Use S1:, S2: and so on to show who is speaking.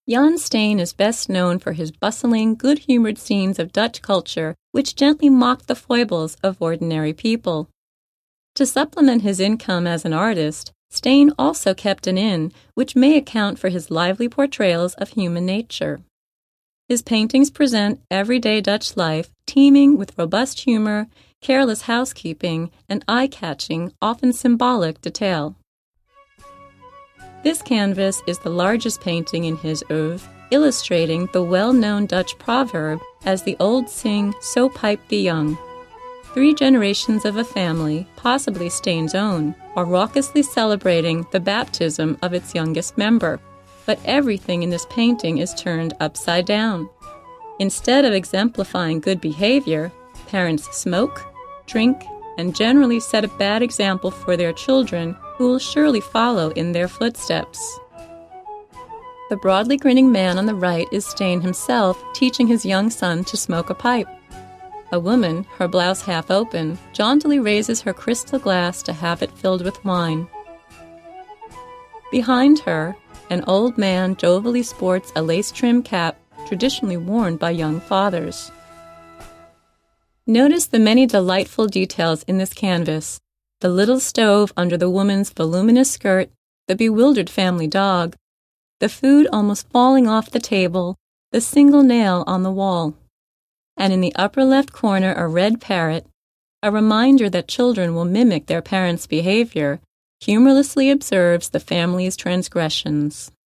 S1: Jan Steen is best known for his bustling, good-humored scenes of Dutch culture which gently mock the foibles of ordinary people. To supplement his income as an artist, Steen also kept an inn, which may account for his lively portrayals of human nature. His paintings present everyday Dutch life, teeming with robust humor, careless housekeeping, and eye-catching, often symbolic detail. This canvas is the largest painting in his oeuvre, illustrating the well-known Dutch proverb, "As the old sing, so pipe the young." 3 generations of a family, possibly Steen's own, are raucously celebrating the baptism of its youngest member, but everything in this painting is turned upside down. Instead of exemplifying good behavior, parents smoke, drink, and generally set a bad example for their children who will surely follow in their footsteps. The broadly grinning man on the right is Steen himself teaching his young son to smoke a pipe. A woman, her blouse half open, jauntily raises her crystal glass to have it filled with wine. Behind her, an old man jovially sports a lace-trimmed cap traditionally worn by young fathers. Notice the many delightful details in this canvas: the little stove under the woman's voluminous skirt, the bewildered family dog, the food almost falling off the table, the single nail on the wall, and in the upper left corner a red parrot, a reminder that children will mimic their parents' behavior, humorlessly observes the family's transgressions.